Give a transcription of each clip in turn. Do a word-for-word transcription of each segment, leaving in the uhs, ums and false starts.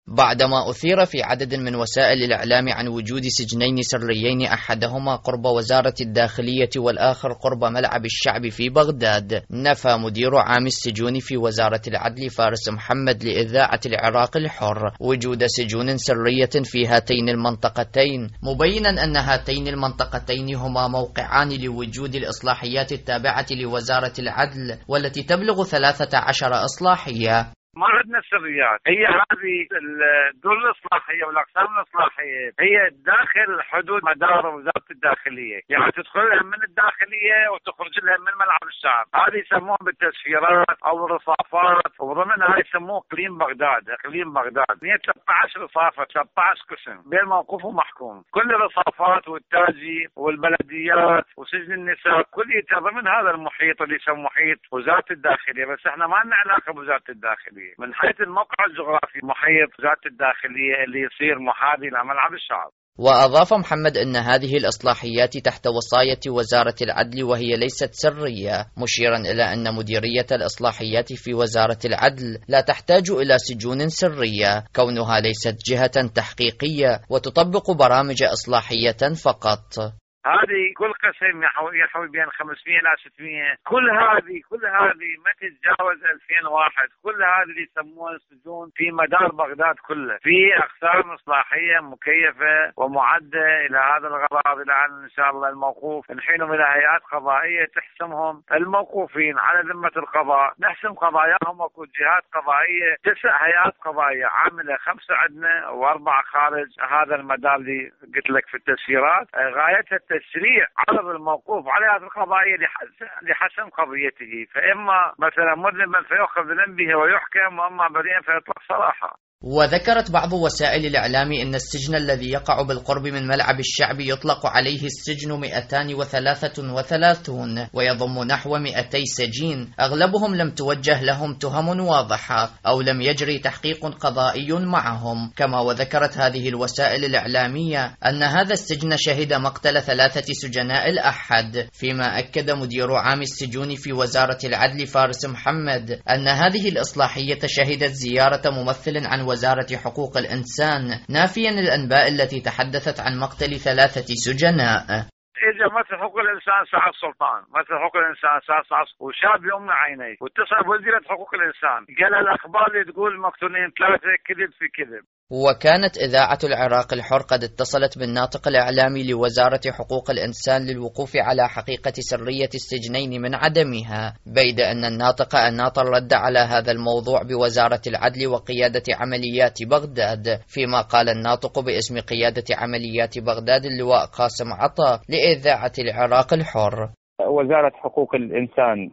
بعدما أثير في عدد من وسائل الإعلام عن وجود سجنين سريين، أحدهما قرب وزارة الداخلية والآخر قرب ملعب الشعب في بغداد، نفى مدير عام السجون في وزارة العدل فارس محمد لإذاعة العراق الحر وجود سجون سرية في هاتين المنطقتين، مبينا أن هاتين المنطقتين هما موقعان لوجود الإصلاحيات التابعة لوزارة العدل والتي تبلغ ثلاثة عشر إصلاحية. ما عندنا سريات، هي هذه الدول الإصلاحية والأقسام الإصلاحية هي داخل حدود مدار وزارة الداخلية، يعني تدخل لها من الداخلية وتخرج لها من ملعب الشعب، هذه يسموها بالتسفيرات أو الرصافات، وضمنها يسموه إقليم بغداد، إقليم بغداد، هي ثلاثة عشر رصافة، ثلاثة عشر قسم بين موقوف ومحكوم، كل الرصافات والتاجي والبلديات وسجن النساء كلها ضمن هذا المحيط اللي يسمى محيط وزارة الداخلية، بس احنا ما لنا علاقة بوزارة الداخلية. من حيث الموقع الجغرافي محيط وزارة الداخلية اللي يصير محاذي لملعب الشعب. وأضاف محمد أن هذه الإصلاحيات تحت وصاية وزارة العدل وهي ليست سرية، مشيرا إلى أن مديرية الإصلاحيات في وزارة العدل لا تحتاج إلى سجون سرية كونها ليست جهة تحقيقية وتطبق برامج إصلاحية فقط. هذه كل قسم يحوي يحوي بين خمسمئة إلى ستمئة، كل هذه كل هذه ما تتجاوز ألفين واحد، كل هذه اللي يسموها السجون في مدار بغداد كله، في أقسام إصلاحية مكيفة ومعدة إلى هذا الغرض، إلى أن إن شاء الله الموقوف نحيلهم إلى هيئات قضائية تحسمهم، الموقوفين على ذمة القضاء نحسم قضاياهم، وكل جهات قضائية، تسع هيئات قضائية عاملة، خمسة عندنا وأربعة خارج هذا المدار اللي قلت لك في التسفيرات، غايتها تسريع عرض الموقوف على هذه القضايا لحسم قضيته، فإما مثلا مذنبا فيؤخذ بذنبه ويحكم، وأما بريئا فيطلق صراحة. وذكرت بعض وسائل الإعلام أن السجن الذي يقع بالقرب من ملعب الشعب يطلق عليه السجن مئتان وثلاثة وثلاثون ويضم نحو مئتي سجين، أغلبهم لم توجه لهم تهم واضحة أو لم يجري تحقيق قضائي معهم. كما وذكرت هذه الوسائل الإعلامية أن هذا السجن شهد مقتل ثلاثة سجناء الأحد، فيما أكد مدير عام السجون في وزارة العدل فارس محمد أن هذه الإصلاحية شهدت زيارة ممثل عن وزارة حقوق الإنسان، نافيا الأنباء التي تحدثت عن مقتل ثلاثة سجناء. إجا مثل حقوق الإنسان سعد سلطان، مثل حقوق الإنسان سعد سعد وشاب يوم عينيه، واتصل بوزيرة حقوق الإنسان قال الأخبار اللي تقول مقتولين ثلاثة كذب في كذب. وكانت إذاعة العراق الحر قد اتصلت بالناطق الإعلامي لوزارة حقوق الإنسان للوقوف على حقيقة سرية السجنين من عدمها، بيد أن الناطق الناطر رد على هذا الموضوع بوزارة العدل وقيادة عمليات بغداد، فيما قال الناطق باسم قيادة عمليات بغداد اللواء قاسم عطا لإذاعة العراق الحر. وزارة حقوق الإنسان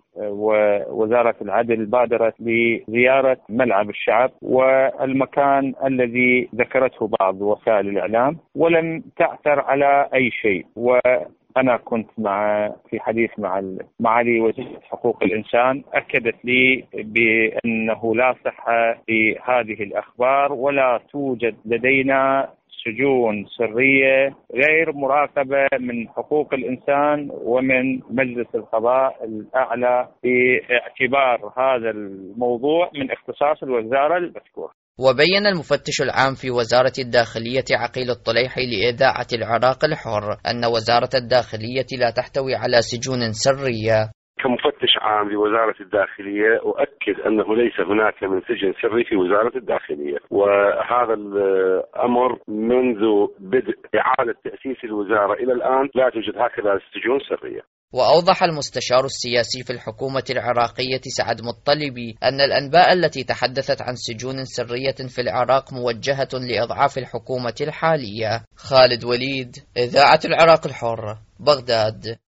ووزارة العدل بادرت بزيارة ملعب الشعب والمكان الذي ذكرته بعض وسائل الإعلام، ولم تعثر على أي شيء. وأنا كنت مع في حديث مع معالي وزيرة حقوق الإنسان، أكدت لي بأنه لا صحة في هذه الأخبار، ولا توجد لدينا سجون سرية غير مراقبة من حقوق الإنسان ومن مجلس القضاء الأعلى باعتبار هذا الموضوع من اختصاص الوزارة المذكورة. وبين المفتش العام في وزارة الداخلية عقيل الطليحي لإذاعة العراق الحر أن وزارة الداخلية لا تحتوي على سجون سرية. كمفتش عام لوزارة الداخلية أؤكد أنه ليس هناك من سجن سري في وزارة الداخلية، وهذا الأمر منذ بدء إعادة تأسيس الوزارة إلى الآن لا توجد هكذا سجون سرية. وأوضح المستشار السياسي في الحكومة العراقية سعد مطلبي أن الأنباء التي تحدثت عن سجون سرية في العراق موجهة لإضعاف الحكومة الحالية. خالد وليد، إذاعة العراق الحر، بغداد.